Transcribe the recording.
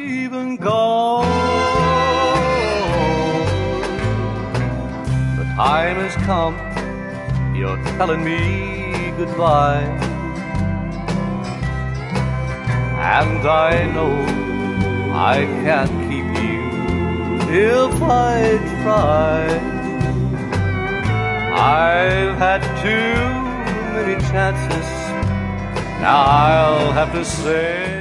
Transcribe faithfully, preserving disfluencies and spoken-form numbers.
even gone. The time has come, you're telling me goodbye, and I know I can't keep you if I try. I've had too many chances, now I'll have to say